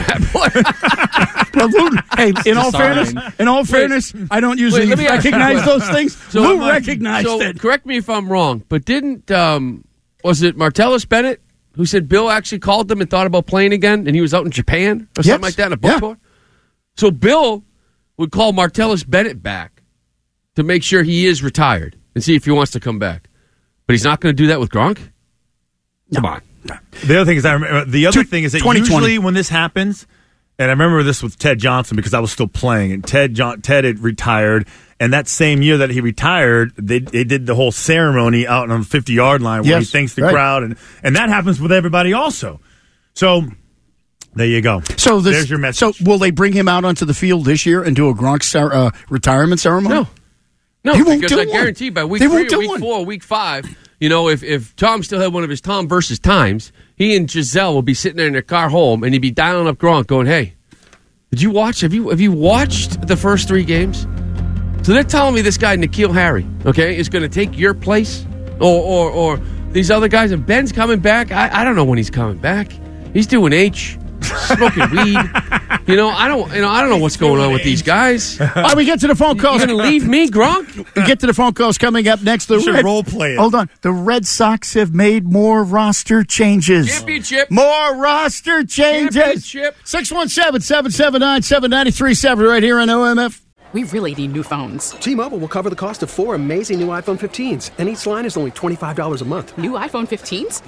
Well, Lou, hey, in all sign. fairness, in all fairness, I don't usually Wait, let me ask you- recognize those things. So Lou I'm like- recognized so it. correct me if I'm wrong, but didn't um, was it Martellus Bennett who said Bill actually called them and thought about playing again, and he was out in Japan or Yes. something like that in a book Yeah. tour? So Bill would call Martellus Bennett back to make sure he is retired and see if he wants to come back, but he's not going to do that with Gronk. Come on. The other thing is, I remember, the other Two- thing is that twenty twenty. usually when this happens, and I remember this with Ted Johnson because I was still playing, and Ted John, Ted had retired, and that same year that he retired, they they did the whole ceremony out on the fifty yard line where he Yes, thanks the right. crowd, and and that happens with everybody also. So there you go. So this, there's your message. So will they bring him out onto the field this year and do a Gronk cer- uh, retirement ceremony? No. No, They won't because do I one. guarantee by week They three won't or do week one. four or week five, you know, if, if Tom still had one of his Tom versus times, he and Giselle will be sitting there in their car home and he'd be dialing up Gronk going, hey, did you watch? Have you have you watched the first three games? So they're telling me this guy, N'Keal Harry, okay, is going to take your place? Or, or or these other guys, and Ben's coming back? I, I don't know when he's coming back. He's doing H, smoking weed. You know, I don't you know, I don't know what's going on with these guys. All right, we get to the phone calls. You going to leave me, Gronk? We get to the phone calls coming up next. The You should Red, role play it. Hold on. The Red Sox have made more roster changes. Championship. More roster changes. Championship. six one seven, seven seven nine, seven nine three seven right here on O M F. We really need new phones. T-Mobile will cover the cost of four amazing new iPhone fifteens, and each line is only twenty-five dollars a month. New iPhone fifteens?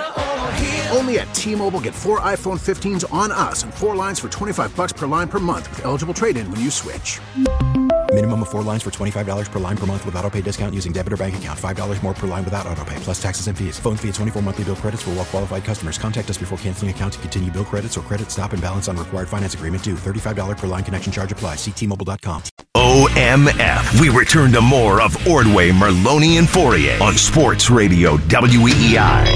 Only at T-Mobile, get four iPhone fifteens on us and four lines for twenty-five bucks per line per month with eligible trade-in when you switch. Minimum of four lines for twenty-five dollars per line per month with autopay discount using debit or bank account. five dollars more per line without autopay, plus taxes and fees. Phone fee at twenty-four monthly bill credits for well-qualified customers. Contact us before canceling account to continue bill credits or credit stop and balance on required finance agreement due. thirty-five dollars per line connection charge applies. See T Mobile dot com. O M F. We return to more of Ordway, Merloni, and Fourier on Sports Radio W E E I.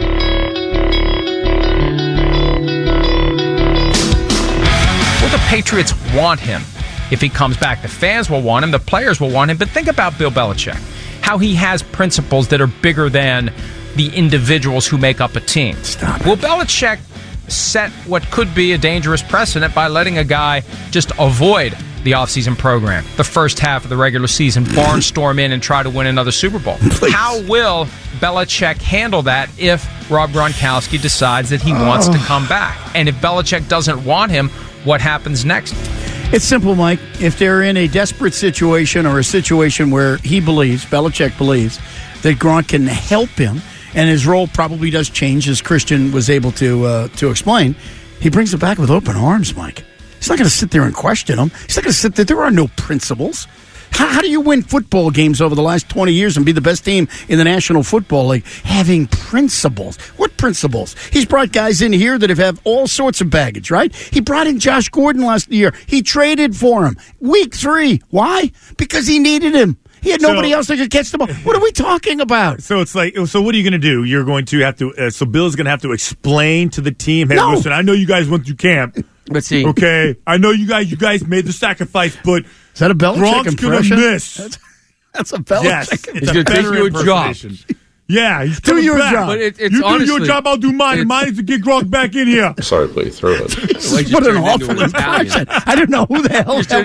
Well, the Patriots want him if he comes back. The fans will want him. The players will want him. But think about Bill Belichick, how he has principles that are bigger than the individuals who make up a team. Stop. Will Belichick set what could be a dangerous precedent by letting a guy just avoid the offseason program, the first half of the regular season, barnstorm in and try to win another Super Bowl. Please. How will Belichick handle that if Rob Gronkowski decides that he wants to come back? And if Belichick doesn't want him, what happens next? It's simple, Mike. If they're in a desperate situation or a situation where he believes, Belichick believes, that Gronk can help him, and his role probably does change, as Christian was able to uh, to explain, he brings it back with open arms, Mike. He's not going to sit there and question him. He's not going to sit there. There are no principles. How, how do you win football games over the last twenty years and be the best team in the National Football League? Having principles. What principles? He's brought guys in here that have, have all sorts of baggage, right? He brought in Josh Gordon last year. He traded for him. Week three. Why? Because he needed him. He had nobody so, else that could catch the ball. What are we talking about? So it's like, so what are you going to do? You're going to have to, uh, so Bill's going to have to explain to the team, hey, no. listen, I know you guys went through camp. Let's see. Okay, I know you guys, you guys made the sacrifice, but is that a Belichick Gronk's going to miss. That's, that's a Belichick. Yes, it's it's he's a going to take your job. Yeah, he's do your back. job. But it, it's you honestly, do your job, I'll do mine. Mine is to get Gronk back in here. Sorry, please, through it. What an awful impression. I don't know who the hell that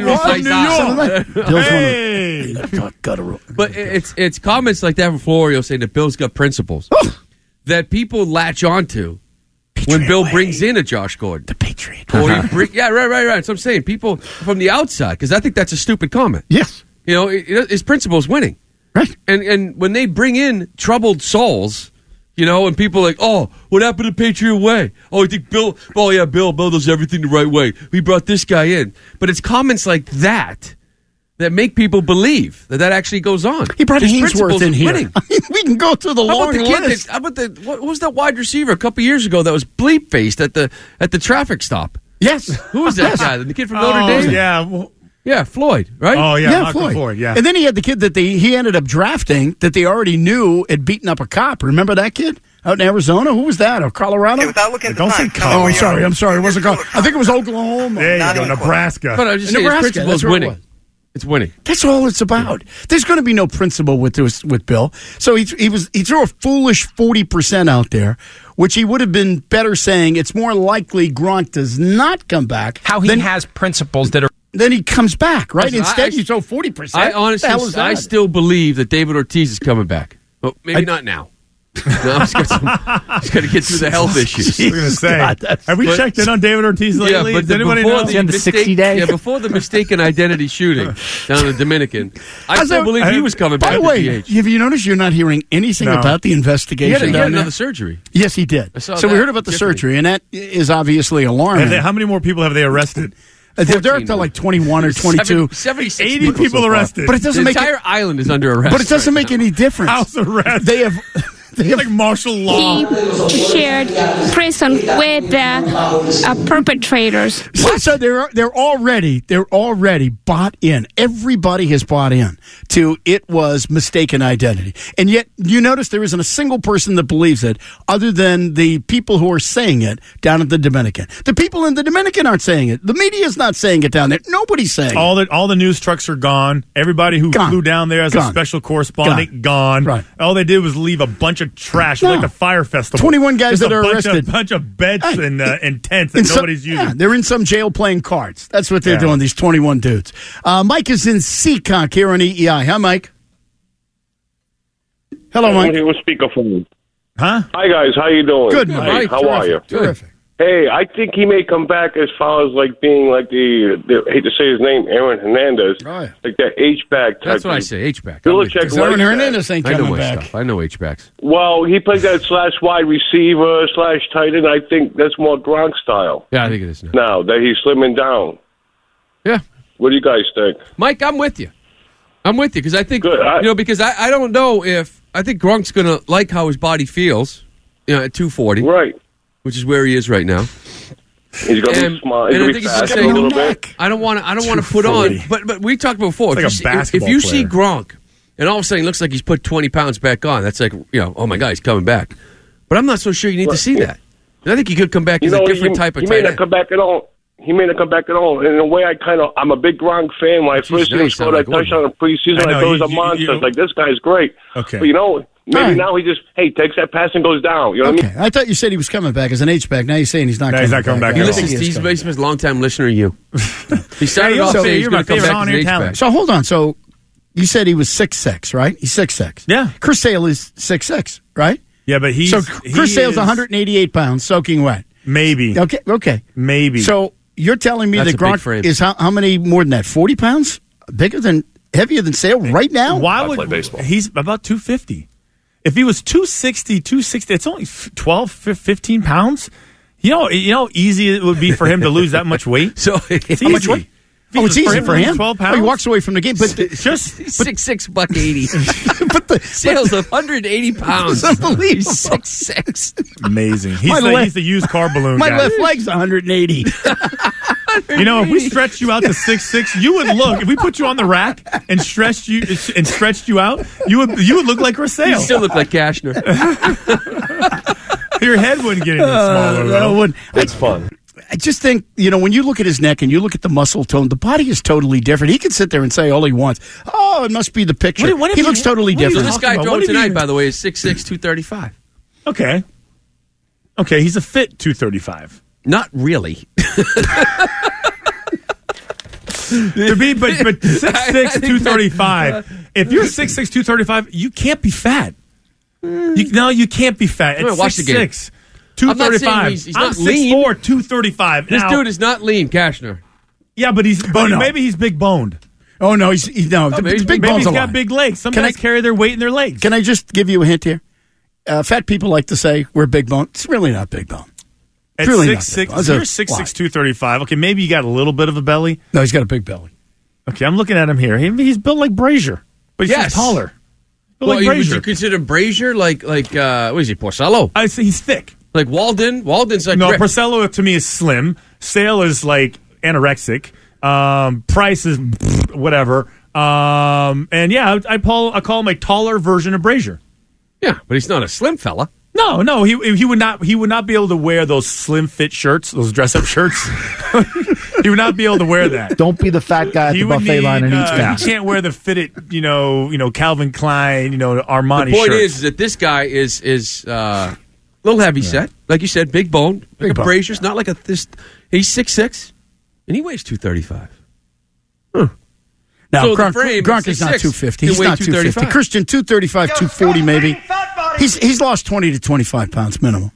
was. Hey. But it's it's comments like that from Florio saying that Bill's got principles that people latch onto Patriot when Bill way. brings in a Josh Gordon. The Patriot. Or he bring, yeah, right, right, right. So I'm saying people from the outside, because I think that's a stupid comment. Yes. You know, it, it, his principle is winning. Right. And and when they bring in troubled souls, you know, and people are like, oh, what happened to Patriot Way? Oh, I think Bill, oh, yeah, Bill, Bill does everything the right way. We brought this guy in. But it's comments like that that make people believe that that actually goes on. He brought Hainsworth in here. Winning. We can go through the how long about the kid list. That, how about the, what was that wide receiver a couple years ago that was bleep-faced at the at the traffic stop? Yes. Who was that yes. guy? The kid from oh, Notre Dame? Yeah, well, Yeah, Floyd, right? Oh, yeah, yeah Michael Floyd. Floyd, yeah. And then he had the kid that they he ended up drafting that they already knew had beaten up a cop. Remember that kid out in Arizona? Who was that? Or Colorado? Hey, without looking at Don't the say time. Oh, I'm sorry. I'm sorry. It wasn't Colorado. I think it was Oklahoma. There you go, Nebraska. But I'm just saying, Nebraska, his principle that's is where it winning. was. It's winning. That's all it's about. There's going to be no principle with this, with Bill. So he he was he threw a foolish forty percent out there, which he would have been better saying it's more likely Gronk does not come back. How he than, has principles that are. Then he comes back, right? Listen, Instead, I, you throw forty percent. I honestly, I still believe that David Ortiz is coming back. Well, maybe I, not now. No, he's got, some, he's got to get through the health issues. I was going to say, God, have we but, checked in on David Ortiz lately? Yeah, but Does anybody before know? the, the sixty day? Yeah, before the mistaken identity shooting down in the Dominican, I still believe he was coming by back. By the way, to D H. have you noticed you're not hearing anything no. about the investigation? He had, he down had another there? surgery. Yes, he did. So that. we heard about the Tiffany. surgery, and that is obviously alarming. They, how many more people have they arrested? Uh, they're, they're up to like twenty-one or twenty-two. seventy-six eighty people, people so arrested. But it doesn't the make entire it, island is under arrest. But it doesn't right make now. any difference. House arrest. They have. They have like martial law. He shared prison with the uh, perpetrators. So, so they're they're already they're already bought in. Everybody has bought in to it was mistaken identity, and yet you notice there isn't a single person that believes it, other than the people who are saying it down at the Dominican. The people in the Dominican aren't saying it. The media is not saying it down there. Nobody's saying all it. the all the news trucks are gone. Everybody who gone. flew down there as gone. a special correspondent gone. gone. Right. All they did was leave a bunch of trash No. like the fire festival. Twenty-one guys Just that a are bunch arrested. A bunch of beds Hey. and uh, and tents that In some- nobody's using. Yeah, they're in some jail playing cards. That's what they're Yeah. doing. These twenty-one dudes. Uh, Mike is in Seacock here on E E I. Hi, Mike. Hello, Mike. With speakerphone. Huh? Hi guys, how you doing? Good, Hey, Mike. how Terrific. are you? Terrific. Hey, I think he may come back as far as like being like the, the I hate to say his name, Aaron Hernandez, Oh, yeah. like that H-back type. That's what I thing. say, H-back. Belichick Because Aaron likes that. Hernandez ain't I know coming my back. stuff. I know H-backs. Well, he plays that slash wide receiver slash tight end. I think that's more Gronk style. Yeah, I think it is now. Now that he's slimming down. Yeah. What do you guys think? Mike, I'm with you. I'm with you because I think, Good. I- you know, because I, I don't know if, I think Gronk's going to like how his body feels, you know, at two forty. Right. Which is where he is right now. He's gonna And- be smart. He's and I gonna be think he's gonna fast say, a little bit. I don't want to. I don't want to put on. But but we talked before. It's like if, a you see, basketball if you see player. Gronk, and all of a sudden he looks like he's put twenty pounds back on, that's like, you know, oh my God, he's coming back. But I'm not so sure you need to see that. And I think he could come back You as know, a different he, type of he tight may not end. come back at all. He may not come back at all. And in a way, I kind of, I'm a big Gronk fan. When I Jeez, first now seen him you sound score that like touchdown in preseason, I I, know, thought he was you- a you- monster. you- It's like, this guy's great. Okay. But you know, Maybe All right. now he just, hey, takes that pass and goes down. You know what Okay, I thought you said he was coming back as an H-back. Now you're saying he's not No, coming he's not coming back He at all. listens to Steve's Basement's longtime listener, you. He started Hey, off so saying he's you're going my to come favorite back as an on-air talent. H-back. So hold on. So you said he was six six, right? He's six six. Yeah. Chris Sale is six six, right? Yeah, but he's so he Chris Sale's is- one hundred eighty-eight pounds, soaking wet. Maybe. Okay, okay. Maybe. So you're telling me That's that a big Gronk frame. is how, how many more than that? forty pounds? Bigger than, heavier than Sale right now? Why I would play baseball. he's about two fifty? If he was two sixty, two sixty, it's only twelve, fifteen pounds. You know, you know how easy it would be for him to lose that much weight? So It's how much easy. weight? If he Oh, was- it's easy for to lose him. twelve Oh, pounds. he walks away from the game, but the, just six six buck eighty. but the Sales of one hundred eighty pounds. It's unbelievable. He's six six. amazing. He's My the, left- he's the used car balloon my guy. left leg's one hundred eighty. You know, if we stretched you out to six six, you would look. If we put you on the rack and stretched you and stretched you out, you would you would look like You Rasale. still look like Kashner. Your head wouldn't get any smaller. Uh, though. that would- It's fun. I just think, you know, when you look at his neck and you look at the muscle tone, the body is totally different. He can sit there and say all he wants. Oh, it must be the picture. What do- what if he you- looks totally what do you So different. this guy about? drove What have tonight, you- by the way, is six six, two thirty-five. Okay. Okay, he's a fit two thirty-five. Not really. To be, but but six six two thirty five. If you're six six two thirty five, you can't be fat. You, no, you can't be fat. Wait, It's watch the game. six six two I'm not thirty saying five. he's- he's I'm not six lean. four two thirty five. This dude is not lean, Kashner. Yeah, but he's. But Oh, no. maybe he's big boned. Oh, no, he's, he's no. the, maybe- the big Maybe bones he's a got lot. big legs. Some Can guys I- carry their weight in their legs. Can I just give you a hint here? Uh, fat people like to say we're big bone. It's really not big bone. At really six not six, big bone. you're six six two thirty five. Okay, maybe you got a little bit of a belly. No, he's got a big belly. Okay, I'm looking at him here. He, he's built like Brazier, but he's Yes. just taller. Built Well, like you- would Brazier. you consider Brazier like like uh, what is he, Porcello? I say he's thick. Like Walden? Walden's like No, Rick. Porcello to me is slim. Sale is like anorexic. Um, Price is whatever. Um, and yeah, I, I call I call him a taller version of Brazier. Yeah, but he's not a slim fella. No, no, he he would not he would not be able to wear those slim fit shirts, those dress up shirts. He would not be able to wear that. Don't be the fat guy at He the would buffet need, line and eat uh, fast. He can't wear the fitted, you know, you know Calvin Klein, you know Armani. The point shirts. is, is that this guy is is uh, a little heavy set, like you said, big bone, like Big a bone. Brazier's, not like a this. He's six six, and he weighs two thirty five. Huh. Now, So the Gronk, frame Gronk is is not six six. two fifty. He He's weighed not two fifty. two thirty-five. Christian, two thirty-five, two forty maybe. He's he's lost twenty to twenty-five pounds minimum.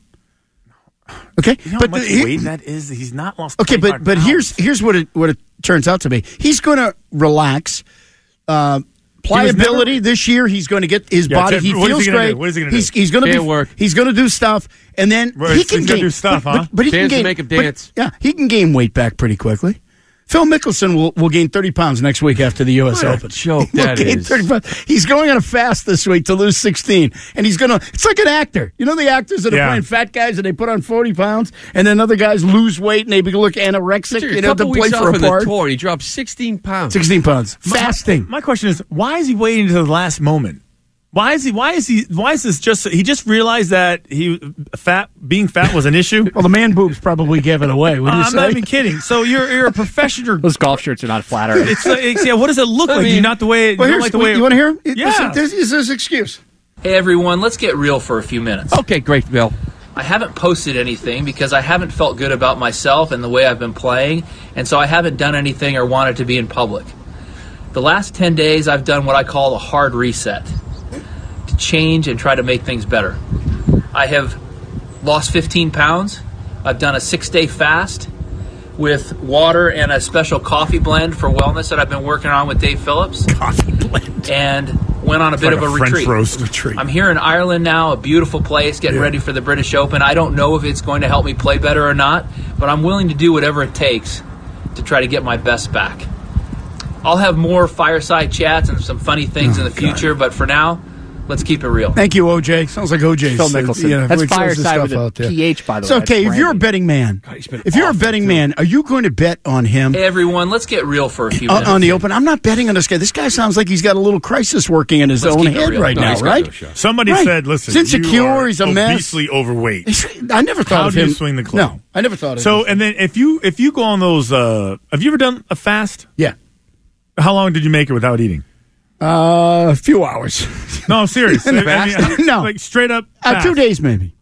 Okay, You know but how much the- he- weight that is? He's not lost. okay, but twenty-five but pounds. here's here's what it what it turns out to be. He's going to relax. Uh, pliability never- this year. He's going to get his Yeah, body. Ted, He what is feels he gonna great. do? What is he gonna he's do? he's going to Can't be work. He's going to do stuff, and then Well, he he's can gonna gain do stuff, but, huh? But, but he Dance can to gain. make him but- dance. yeah, he can gain weight back pretty quickly. Phil Mickelson will, will gain thirty pounds next week after the U S What a Open. joke He will that gain is. thirty pounds. He's going on a fast this week to lose sixteen, and he's going to. It's like an actor. You know the actors that are Yeah. playing fat guys and they put on forty pounds, and then other guys lose weight and they look anorexic. Dude, You a know to couple play weeks for off a of the part. tour, and he dropped sixteen pounds. Sixteen pounds My- fasting. My question is, why is he waiting to the last moment? Why is he? Why is he? Why is this just? He just realized that he fat being fat was an issue. Well, the man boobs probably gave it away. What do you I'm say? not even kidding. So you're you're a professional. Those golf shirts are not flattering. It's, like, it's yeah. What does it look I like? mean- you not the way. You Well, don't here's, like the way. you want to hear him? Yeah. This is his excuse. Hey everyone, let's get real for a few minutes. Okay, great, Bill. I haven't posted anything because I haven't felt good about myself and the way I've been playing, and so I haven't done anything or wanted to be in public. The last ten days I've done what I call a hard reset, to change and try to make things better. I have lost fifteen pounds. I've done a six-day fast with water and a special coffee blend for wellness that I've been working on with Dave Phillips. Coffee blend. And went on a It's bit like of a, a French retreat. roast retreat. I'm here in Ireland now, a beautiful place, getting Yeah. ready for the British Open. I don't know if it's going to help me play better or not, but I'm willing to do whatever it takes to try to get my best back. I'll have more fireside chats and some funny things Oh, in the future, but for now, let's keep it real. Thank you, O J. Sounds like O J's. Phil Mickelson. You know, That's which throws the fireside stuff with a out there. P H, by the It's way. okay. That's If you're a branding. betting man, he's been if you're a awful, betting too. man, are you going to bet on him Hey everyone, let's get real for a few on, minutes. on the Open? I'm not betting on this guy. This guy sounds like he's got a little crisis working in his Let's own keep it head real. right No, now, he's got right? no shot. Somebody Right. said, "Listen, He's insecure, you are he's a mess. obesely overweight." I never thought How of do him. you swing the club? No, I never thought of So, him. and then if you if you go on those, uh, have you ever done a fast? Yeah. How long did you make it without eating? Uh, a few hours. No, I'm serious. I mean, no. Like straight up. Uh, fast. two days, maybe.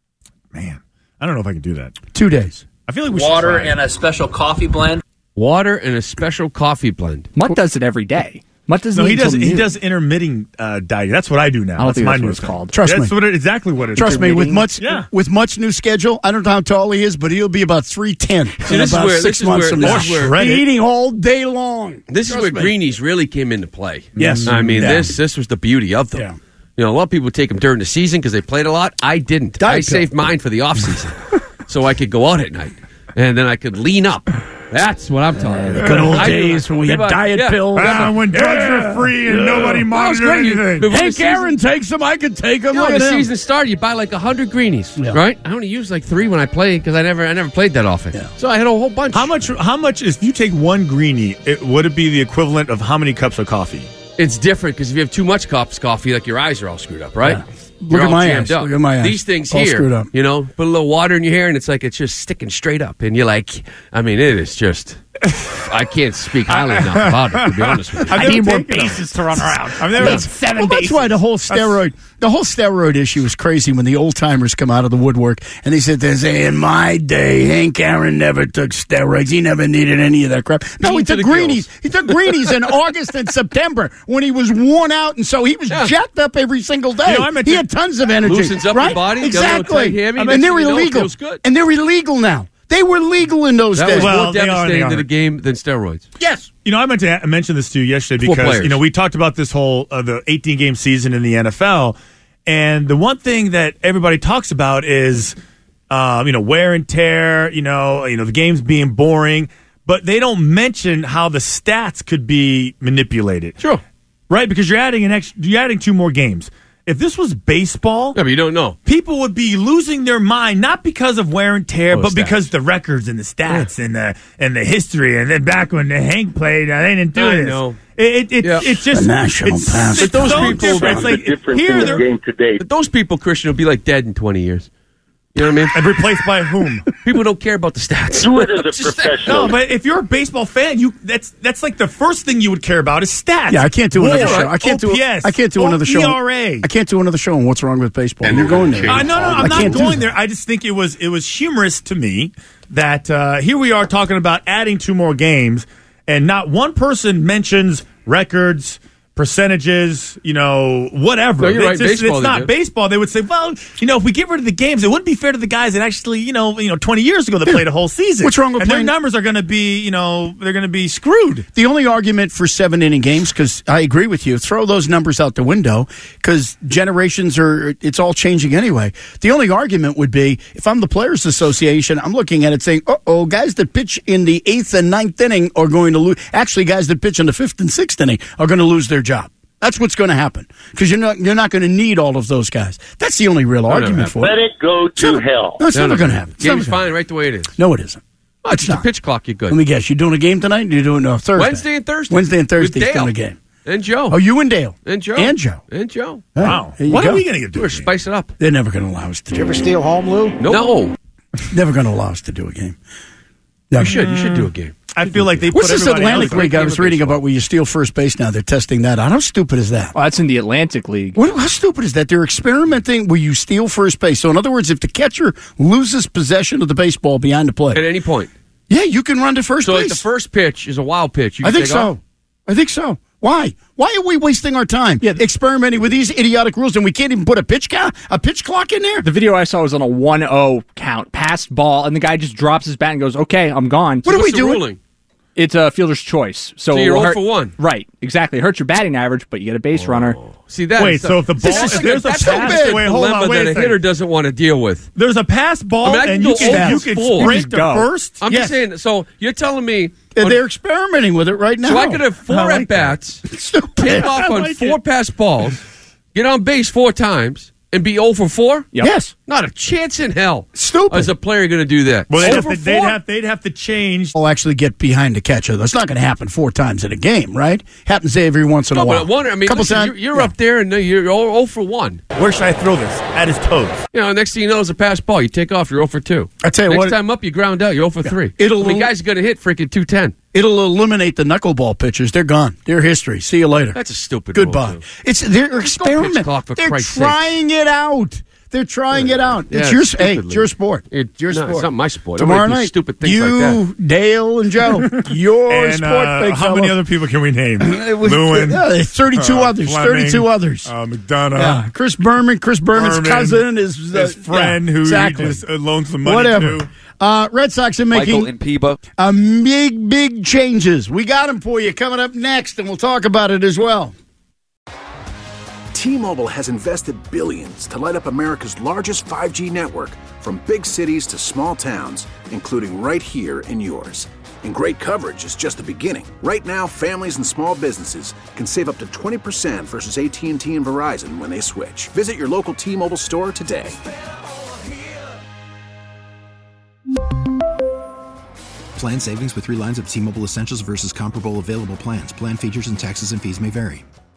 Man, I don't know if I can do that. Two days. I feel like we Water should try. and a special coffee blend. Water and a special coffee blend. Mutt does it every day. Mutt does No, he does. until He noon. does intermittent uh, dieting. That's what I do now. I don't that's think my that's new what it's thing. called. Trust that's me. What it, exactly what it is. Trust me, with much Yeah. with much new schedule, I don't know how tall he is, but he'll be about three ten See, in this is about where- six this is months where- from this now. is where- Shredded. Eating all day long. This is Trust where me. greenies really came into play. Yes. I mean, Yeah. this this was the beauty of them. Yeah. You know, a lot of people take them during the season because they played a lot. I didn't. Diet I pill. saved mine for the off season, so I could go out at night, and then I could lean up. That's what I'm talking about. Good old I- days when we had Yeah, diet yeah. pills. Ah, when drugs were free and nobody That was monitored great. You- anything. before the Hank season- Aaron takes them. I could take them. You know, Look when at the him. season started, you buy like a hundred greenies, Yeah. right? I only used like three when I played because I never, I never played that often. Yeah. So I had a whole bunch. How much? How much is? If you take one greenie, it, would it be the equivalent of how many cups of coffee? It's different because if you have too much cups of coffee, like your eyes are all screwed up, right? Yeah. You're Look at all my jammed eyes. up. Look at my eyes. These things All here, screwed up. you know, put a little water in your hair, and it's like it's just sticking straight up, and you're like, I mean, it is just. I can't speak highly enough about it, to be honest with you. I've I never need more taken them. bases to run around. I've never. I need seven Well, that's bases. why the whole steroid, the whole steroid issue is crazy when the old timers come out of the woodwork and they sit there and say, "In my day, Hank Aaron never took steroids. He never needed any of that crap." No, he Beat to took the greenies. gills. He took greenies in August and September when he was worn out, and so he was Yeah. jacked up every single day. You know, I meant he to- had tons of energy. Loosens up your right? body, got a little exactly. tight hammy, and next they're thing you know, it illegal. feels good. And they're illegal now. They were legal in those That days. was Well, more they are, devastating they to are. the game than steroids. Yes. You know, I meant to mention this to you yesterday Four because players. you know we talked about this whole uh, the eighteen game season in the N F L, and the one thing that everybody talks about is um, you know wear and tear. You know, you know the games being boring, but they don't mention how the stats could be manipulated. Sure. Right, because you're adding an extra, you're adding two more games. If this was baseball, Yeah, but you don't know. people would be losing their mind not because of wear and tear, Oh, but stats. because the records and the stats and the and the history. And then back when the Hank played, uh, they didn't do I this. know. It, it, it, Yeah. it's just The national it's, pastime. it's But those so people- different. It's the like difference here in the they're game today. But those people, Christian, will be like dead in twenty years. You know what I mean? and replaced by whom? People don't care about the stats. Do it as a Just say- professional. No, but if you're a baseball fan, you that's that's like the first thing you would care about is stats. Yeah, I can't do another War, show. I can't do. O P S, I can't do another show. E R A. I can't do another show on what's wrong with baseball. And You're they're going gonna there. Uh, no, no, I'm I not can't do going that. there. I just think it was it was humorous to me that uh, here we are talking about adding two more games, and not one person mentions records, percentages, you know, whatever. No, you're right. It's, just- Baseball, it's they not do. baseball. They would say, well, you know, if we get rid of the games, it wouldn't be fair to the guys that actually, you know, you know, twenty years ago that played a whole season. What's wrong with and playing- their numbers are going to be, you know, they're going to be screwed. The only argument for seven inning games, because I agree with you, throw those numbers out the window because generations are, it's all changing anyway. The only argument would be if I'm the Players Association, I'm looking at it saying, uh oh, guys that pitch in the eighth and ninth inning are going to lose. Actually, guys that pitch in the fifth and sixth inning are going to lose their job. That's what's going to happen because you're not you're not going to need all of those guys. That's the only real argument for Let it. it go to hell. No, it's No, never no, going to no. happen. It's never Game's gonna fine right the way it is. happen. No, it isn't. Oh, it's just a pitch clock. You're good. Let me guess. You doing a game tonight? You're doing no Thursday. Wednesday and Thursday. Wednesday and Thursday. With He's Dale. doing a game. And Joe. Oh, you and Dale. And Joe. And Joe. And Joe. Hey, Wow. there you What go. are we going to do? We're spice it up. They're never going to allow us to. Did you ever steal home, Lou? No. No. Never going to allow us to do a game. You should. You should do a game. I feel like they What's put this everybody Atlantic else- League I was reading about where you steal first base now? They're testing that out. How stupid is that? Oh, that's in the Atlantic League. What, how stupid is that? They're experimenting where you steal first base. So, in other words, if the catcher loses possession of the baseball behind the plate, At any point. yeah, you can run to first So base. like the first pitch is a wild pitch. You I can think take so. off? I think so. Why? Why are we wasting our time experimenting with these idiotic rules and we can't even put a pitch count, a pitch clock in there? The video I saw was on a one oh count, passed ball, and the guy just drops his bat and goes, okay, I'm gone. What are we What's the doing? ruling? It's a fielder's choice. So, So you're it'll oh hurt- for one. Right, exactly. It hurts your batting average, but you get a base runner. See that? Wait, so if the This ball- is if like there's a that's pass- like a wait, hold on, dilemma wait a that a second. hitter doesn't want to deal with. There's a pass ball, I mean, I can and go you can, all you can full. sprint You to just go. first. I'm Yes. just saying. So you're telling me And they're experimenting with it right now. so I could have four I like at bats, Stupid. get off I on like four it. pass balls, get on base four times, and be oh for four? Yep. Yes. Not a chance in hell. Stupid. As a player, going to do that. Well, they'd oh have, for to, they'd, four? have, they'd have to change. Will actually get behind the catcher. That's not going to happen four times in a game, right? Happens every once in No, a but while. I wonder. I mean, Couple listen, times. you're, you're yeah. up there and you're oh for one. Where should I throw this? At his toes. You know, next thing you know, it's a pass ball. You take off, you're oh for two. I tell you Next what- time up, you ground out, you're oh for three. It'll- I mean, guys are going to hit freaking two ten. It'll eliminate the knuckleball pitchers. They're gone. They're history. See you later. That's a stupid Goodbye. rule, too. It's they're Don't experiment. pitch clock, for They're Christ's trying it out. They're trying it out. Yeah, it's your it's hey, stupid, it's your Lee. sport. It's your no, sport. it's not my sport. Tomorrow Nobody do night, stupid things you, like that. Dale, and Joe. Your And, sport, uh, big how fella. many other people can we name? It was- Lewin. yeah, there's thirty-two uh, others. Fleming, thirty-two others. Uh, McDonough. Yeah, Chris Berman. Chris Berman's Berman, cousin is uh, his friend yeah, who exactly. he just uh, loans some money Whatever. to. Uh, Red Sox are making Michael Impiba. a big, big changes. We got them for you coming up next, and we'll talk about it as well. T-Mobile has invested billions to light up America's largest five G network, from big cities to small towns, including right here in yours. And great coverage is just the beginning. Right now, families and small businesses can save up to twenty percent versus A T and T and Verizon when they switch. Visit your local T-Mobile store today. Plan savings with three lines of T-Mobile Essentials versus comparable available plans. Plan features and taxes and fees may vary.